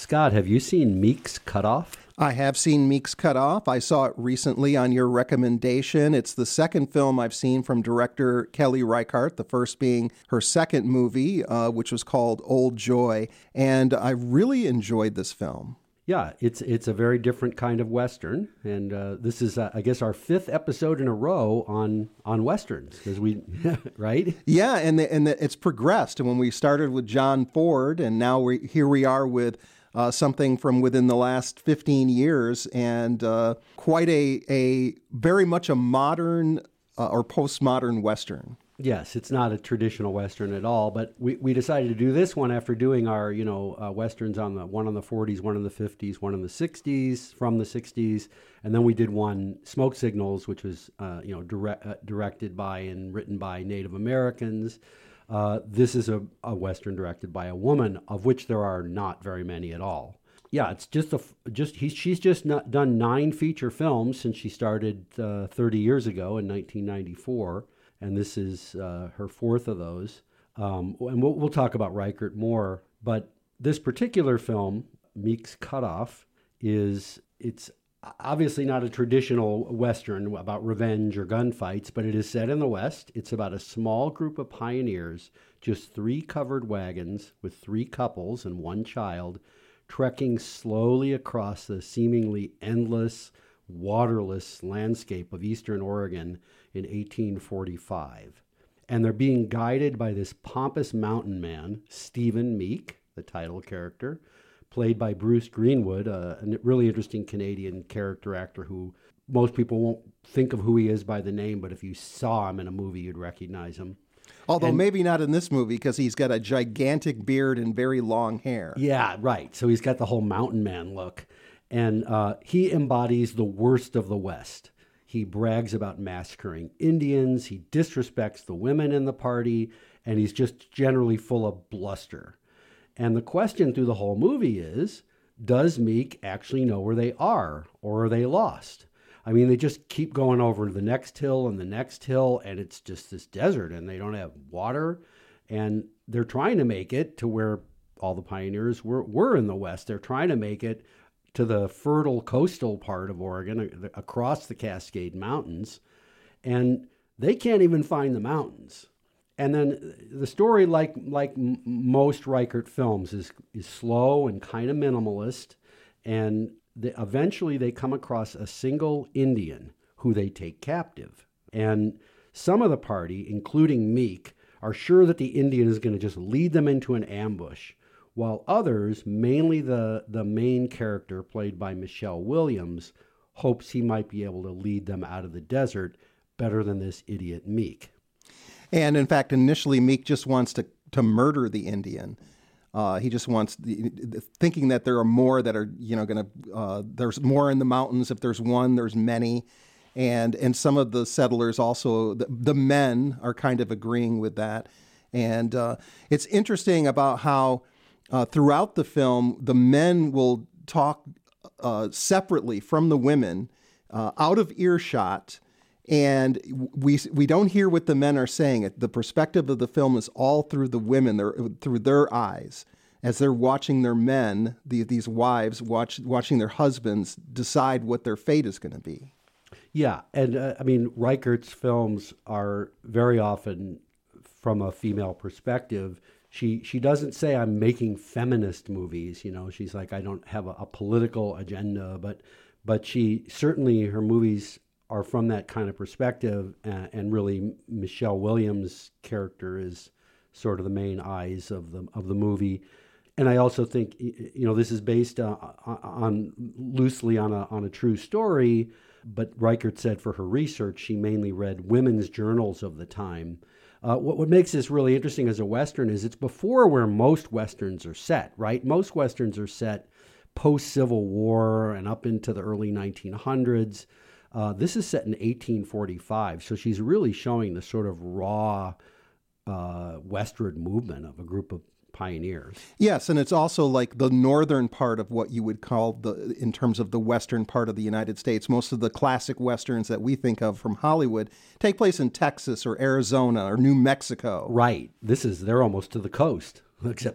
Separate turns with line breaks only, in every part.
Scott, have you seen Meek's Cutoff?
I have seen Meek's Cutoff. I saw it recently on your recommendation. It's the second film I've seen from director Kelly Reichardt, the first being her second movie, which was called Old Joy. And I really enjoyed this film.
Yeah, it's a very different kind of Western, and this is, I guess, our fifth episode in a row on Westerns, because we, right?
Yeah, and it's progressed. And when we started with John Ford, and now here we are with something from within the last 15 years, and quite a very much a modern or postmodern Western.
Yes, it's not a traditional Western at all, but we decided to do this one after doing our, Westerns one on the 40s, one in the 50s, one in the 60s, from the 60s, and then we did one, Smoke Signals, which was, directed by and written by Native Americans. This is a Western directed by a woman, of which there are not very many at all. Yeah, it's she's just done 9 feature films since she started 30 years ago in 1994. And this is her fourth of those. And we'll talk about Reichardt more. But this particular film, Meek's Cutoff, it's obviously not a traditional Western about revenge or gunfights, but it is set in the West. It's about a small group of pioneers, just 3 covered wagons with 3 couples and 1 child, trekking slowly across the seemingly endless, waterless landscape of eastern Oregon in 1845. And they're being guided by this pompous mountain man, Stephen Meek, the title character, played by Bruce Greenwood, a really interesting Canadian character actor who most people won't think of who he is by the name, but if you saw him in a movie, you'd recognize him.
Although maybe not in this movie, because he's got a gigantic beard and very long hair.
Yeah, right. So he's got the whole mountain man look. And he embodies the worst of the West. He brags about massacring Indians, he disrespects the women in the party, and he's just generally full of bluster. And the question through the whole movie is, does Meek actually know where they are, or are they lost? I mean, they just keep going over the next hill and the next hill, and it's just this desert, and they don't have water, and they're trying to make it to where all the pioneers were in the West. They're trying to make it to the fertile coastal part of Oregon, across the Cascade Mountains, and they can't even find the mountains. And then the story, like most Reichardt films, is slow and kind of minimalist, and eventually they come across a single Indian who they take captive. And some of the party, including Meek, are sure that the Indian is going to just lead them into an ambush, while others, mainly the main character played by Michelle Williams, hopes he might be able to lead them out of the desert better than this idiot Meek.
And in fact, initially Meek just wants to murder the Indian. He just wants, thinking that there are more that are, there's more in the mountains. If there's one, there's many. And some of the settlers also, the men are kind of agreeing with that. And it's interesting about how throughout the film, the men will talk separately from the women, out of earshot, and we don't hear what the men are saying. The perspective of the film is all through the women, through their eyes, as they're watching their men, these wives, watching their husbands decide what their fate is going to be.
Yeah, and Reichardt's films are very often from a female perspective. She doesn't say, I'm making feminist movies. She's like, I don't have a political agenda, but she certainly, her movies are from that kind of perspective. And really Michelle Williams' character is sort of the main eyes of the movie. And I also think, this is based loosely on a true story, but Reichardt said for her research, she mainly read women's journals of the time. What makes this really interesting as a Western is it's before where most Westerns are set, right? Most Westerns are set post-Civil War and up into the early 1900s. This is set in 1845, so she's really showing the sort of raw westward movement of a group of pioneers.
Yes, and it's also like the northern part of what you would call in terms of the western part of the United States. Most of the classic westerns that we think of from Hollywood take place in Texas or Arizona or New Mexico.
Right. They're almost to the coast, except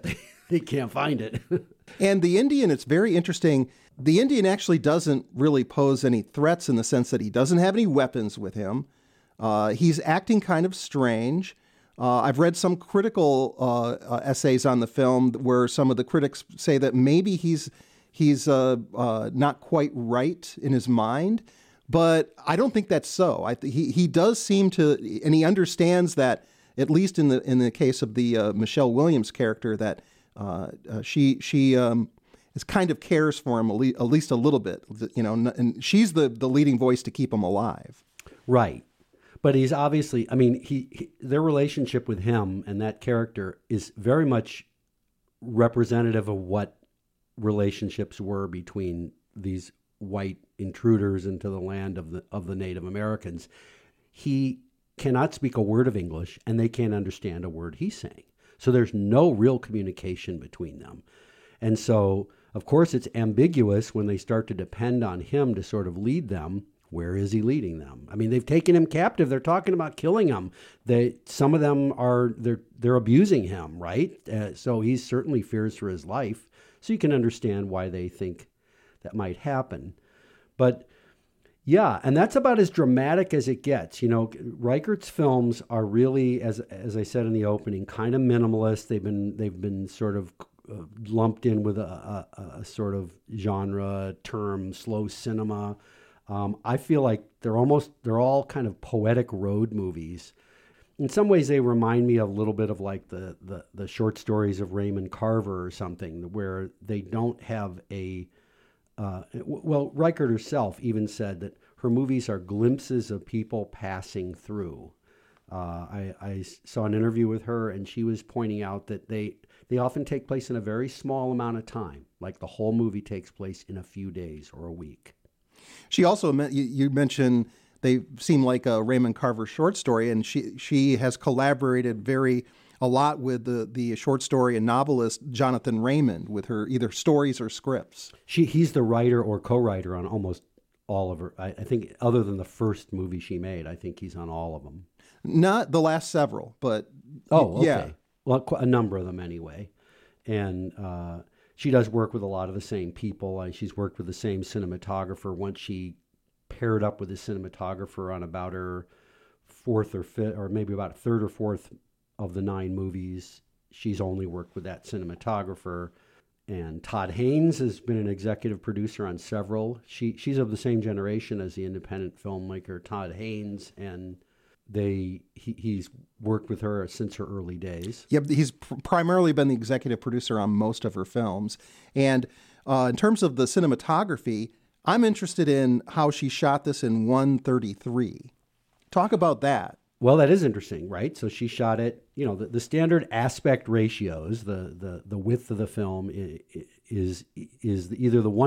they can't find it.
And the Indian, it's very interesting. The Indian actually doesn't really pose any threats in the sense that he doesn't have any weapons with him. He's acting kind of strange. I've read some critical essays on the film where some of the critics say that maybe he's not quite right in his mind, but I don't think that's so. He does seem to, and he understands that, at least in the case of the Michelle Williams character, that she is kind of cares for him at least a little bit, and she's the leading voice to keep him alive.
Right. But he's obviously, I mean, their relationship with him and that character is very much representative of what relationships were between these white intruders into the land of the Native Americans. He cannot speak a word of English, and they can't understand a word he's saying. So there's no real communication between them. And so, of course, it's ambiguous when they start to depend on him to sort of lead them. Where is he leading them? I mean, they've taken him captive. They're talking about killing him. Some of them they're abusing him, right? So he certainly fears for his life. So you can understand why they think that might happen. But yeah, and that's about as dramatic as it gets. Reichert's films are really, as I said in the opening, kind of minimalist. They've been sort of lumped in with a sort of genre term, slow cinema. I feel like they're all kind of poetic road movies. In some ways, they remind me a little bit of like the short stories of Raymond Carver or something, where they don't have Reichert herself even said that her movies are glimpses of people passing through. I saw an interview with her, and she was pointing out that they often take place in a very small amount of time, like the whole movie takes place in a few days or a week.
She also, you mentioned they seem like a Raymond Carver short story, and she has collaborated a lot with the short story and novelist Jonathan Raymond with her either stories or scripts.
He's the writer or co-writer on almost all of her. I think other than the first movie she made, I think he's on all of them.
Not the last several, but
okay.
Yeah.
Well, a number of them anyway. And she does work with a lot of the same people. She's worked with the same cinematographer. Once she paired up with the cinematographer on about her fourth or fifth, or maybe about third or fourth of the 9 movies, she's only worked with that cinematographer. And Todd Haynes has been an executive producer on several. She's of the same generation as the independent filmmaker Todd Haynes, and he's worked with her since her early days.
Yeah, he's primarily been the executive producer on most of her films. And in terms of the cinematography, I'm interested in how she shot this in 1:33. Talk about that.
Well, that is interesting, right? So she shot it, the standard aspect ratios, the width of the film is either the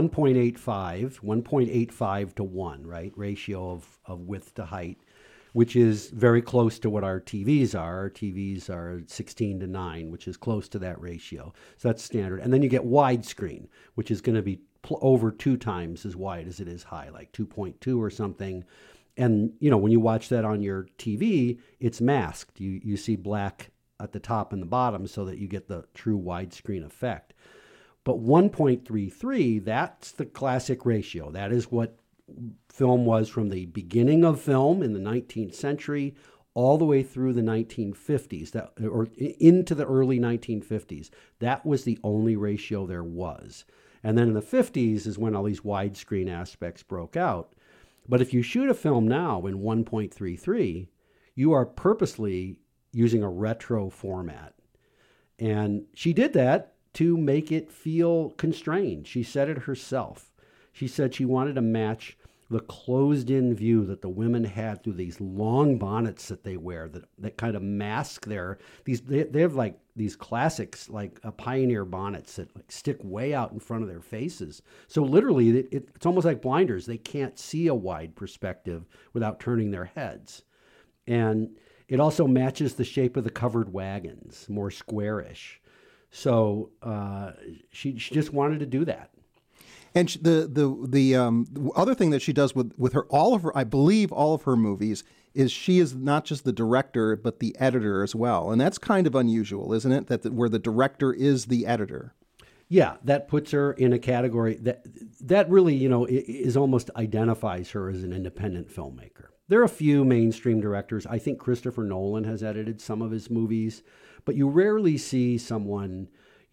1.85 to 1, right? Ratio of width to height, which is very close to what our TVs are. Our TVs are 16 to 9, which is close to that ratio. So that's standard. And then you get widescreen, which is going to be over 2 times as wide as it is high, like 2.2 or something. And, when you watch that on your TV, it's masked. You see black at the top and the bottom so that you get the true widescreen effect. But 1.33, that's the classic ratio. That is what film was from the beginning of film in the 19th century all the way through the 1950s, or into the early 1950s. That was the only ratio there was. And then in the 50s is when all these widescreen aspects broke out. But if you shoot a film now in 1.33, you are purposely using a retro format. And she did that to make it feel constrained. She said it herself. She said she wanted to match the closed-in view that the women had through these long bonnets that they wear that kind of mask they have like these classics, like a Pioneer bonnets that like stick way out in front of their faces. So literally, it's almost like blinders. They can't see a wide perspective without turning their heads. And it also matches the shape of the covered wagons, more squarish. So she just wanted to do that.
And the other thing that she does with I believe all of her movies is she is not just the director, but the editor as well. And that's kind of unusual, isn't it? Where the director is the editor.
Yeah, that puts her in a category that really, is almost identifies her as an independent filmmaker. There are a few mainstream directors. I think Christopher Nolan has edited some of his movies, but you rarely see someone,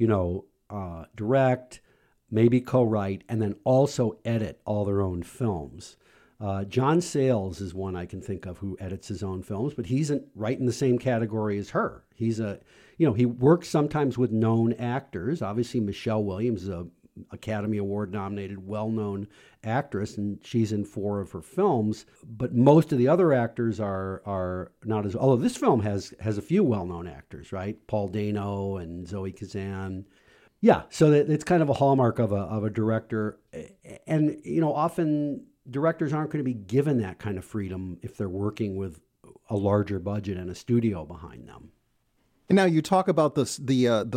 direct, maybe co-write, and then also edit all their own films. John Sayles is one I can think of who edits his own films, but he's right in the same category as her. He's he works sometimes with known actors. Obviously, Michelle Williams is a Academy Award nominated, well-known actress, and she's in 4 of her films. But most of the other actors are not as. Although this film has a few well-known actors, right? Paul Dano and Zoe Kazan. Yeah, so it's kind of a hallmark of a director, and often directors aren't going to be given that kind of freedom if they're working with a larger budget and a studio behind them.
And now you talk about the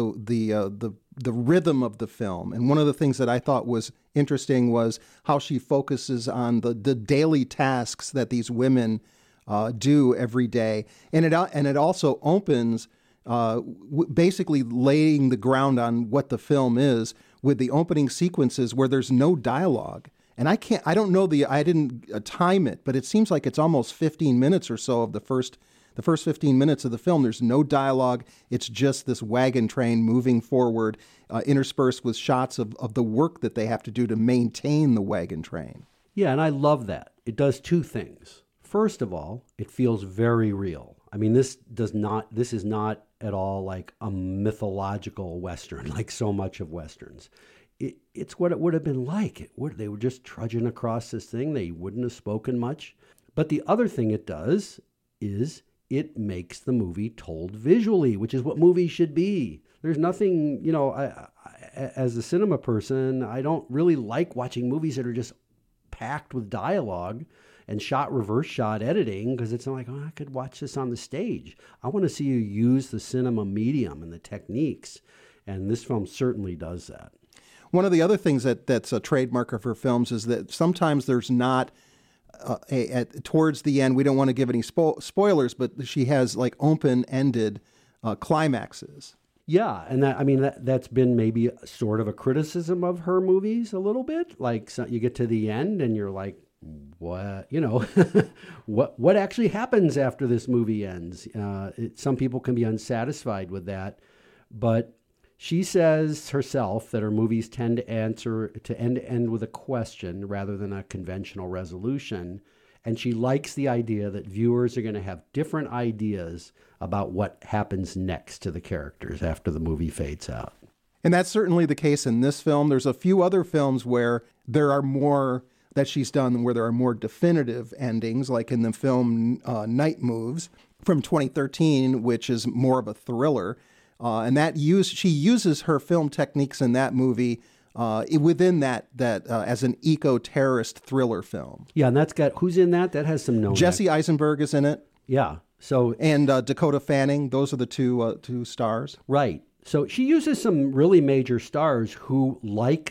rhythm of the film, and one of the things that I thought was interesting was how she focuses on the daily tasks that these women do every day, and it also opens basically laying the ground on what the film is with the opening sequences where there's no dialogue. And I didn't time it, but it seems like it's almost 15 minutes or so of the first 15 minutes of the film. There's no dialogue. It's just this wagon train moving forward, interspersed with shots of the work that they have to do to maintain the wagon train.
Yeah, and I love that. It does 2 things. First of all, it feels very real. I mean, this is not at all like a mythological Western, like so much of Westerns. It's what it would have been like. They were just trudging across this thing. They wouldn't have spoken much. But the other thing it does is it makes the movie told visually, which is what movies should be. There's nothing, I, as a cinema person, I don't really like watching movies that are just packed with dialogue and reverse shot editing, because it's like, I could watch this on the stage. I want to see you use the cinema medium and the techniques. And this film certainly does that.
One of the other things that's a trademark of her films is that sometimes there's not, towards the end, we don't want to give any spoilers, but she has like open-ended climaxes.
Yeah, and that's been maybe sort of a criticism of her movies a little bit. Like, so you get to the end and you're like, what, what actually happens after this movie ends? Some people can be unsatisfied with that, but she says herself that her movies tend to end with a question rather than a conventional resolution. And she likes the idea that viewers are going to have different ideas about what happens next to the characters after the movie fades out.
And that's certainly the case in this film. There's a few other films where there are more that she's done where there are more definitive endings, like in the film Night Moves from 2013, which is more of a thriller. And she uses her film techniques in that movie within that as an eco-terrorist thriller film.
Yeah, and that's got who's in that? That has some known.
Jesse Eisenberg is in it.
Yeah.
And Dakota Fanning. Those are the two stars.
Right. So she uses some really major stars who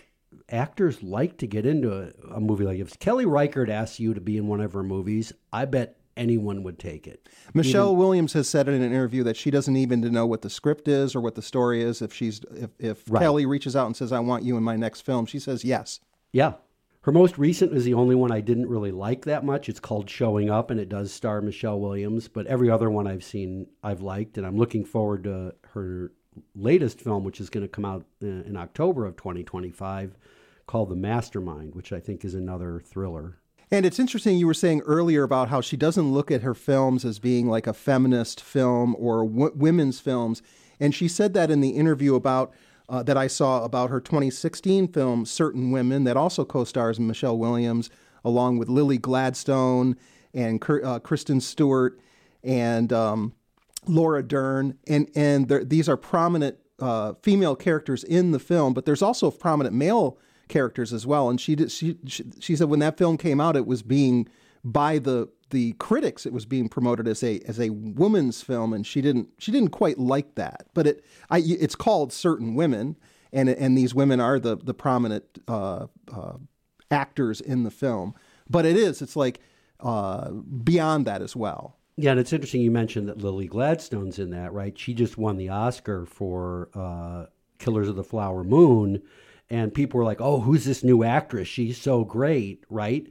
actors like to get into a movie like if Kelly Reichardt asks you to be in one of her movies, I bet anyone would take it.
Michelle Williams has said in an interview that she doesn't even know what the script is or what the story is. If right. Kelly reaches out and says, I want you in my next film, she says yes.
Yeah. Her most recent is the only one I didn't really like that much. It's called Showing Up, and it does star Michelle Williams. But every other one I've seen, I've liked, and I'm looking forward to her latest film, which is going to come out in October of 2025, called The Mastermind, which I think is another thriller.
And it's interesting, you were saying earlier about how she doesn't look at her films as being like a feminist film or women's films. And she said that in the interview about that I saw about her 2016 film, Certain Women, that also co-stars Michelle Williams, along with Lily Gladstone and Kristen Stewart and Laura Dern. And these are prominent female characters in the film, but there's also prominent male characters as well. And she said when that film came out, it was being by the critics, it was being promoted as a woman's film, and she didn't quite like that. But it's called Certain Women, and these women are the prominent actors in the film. But it's like beyond that as well.
Yeah, and it's interesting you mentioned that Lily Gladstone's in that, right? She just won the Oscar for Killers of the Flower Moon, and people were like, "Oh, who's this new actress? She's so great," right?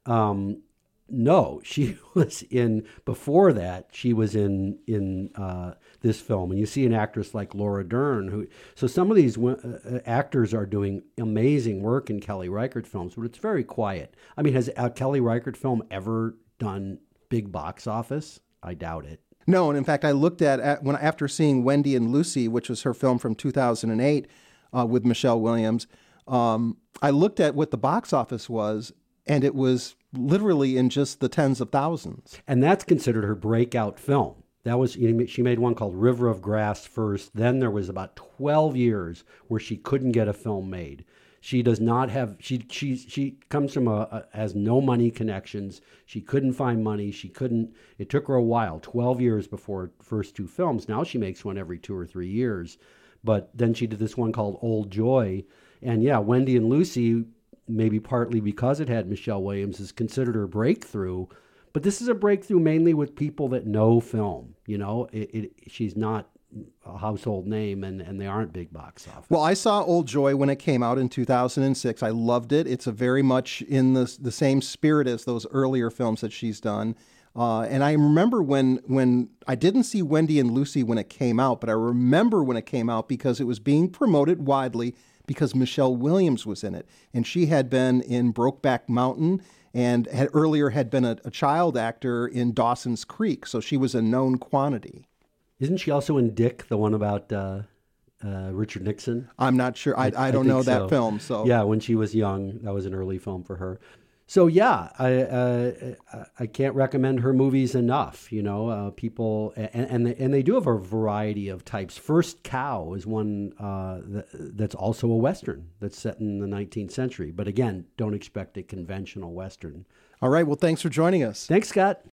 No, she was in before that. She was in this film, and you see an actress like Laura Dern. So some of these actors are doing amazing work in Kelly Reichardt films, but it's very quiet. I mean, has a Kelly Reichardt film ever done big box office? I doubt it.
No, and in fact, I looked at after seeing Wendy and Lucy, which was her film from 2008 with Michelle Williams. I looked at what the box office was, and it was literally in just the tens of thousands.
And that's considered her breakout film. That was, she made one called River of Grass first. Then there was about 12 years where she couldn't get a film made. She does not have, she comes from has no money connections. She couldn't find money. It took her a while, 12 years before her first two films. Now she makes one every 2 or 3 years. But then she did this one called Old Joy. And yeah, Wendy and Lucy, maybe partly because it had Michelle Williams, is considered her breakthrough. But this is a breakthrough mainly with people that know film. She's not a household name, and they aren't big box office.
Well, I saw Old Joy when it came out in 2006. I loved it. It's a very much in the same spirit as those earlier films that she's done. And I remember when I didn't see Wendy and Lucy when it came out, but I remember when it came out because it was being promoted widely because Michelle Williams was in it. And she had been in Brokeback Mountain and had been a child actor in Dawson's Creek. So she was a known quantity.
Isn't she also in Dick, the one about Richard Nixon?
I'm not sure. I don't know that film. So
yeah, when she was young, that was an early film for her. So yeah, I can't recommend her movies enough. People and they do have a variety of types. First Cow is one that's also a Western that's set in the 19th century. But again, don't expect a conventional Western.
All right. Well, thanks for joining us.
Thanks, Scott.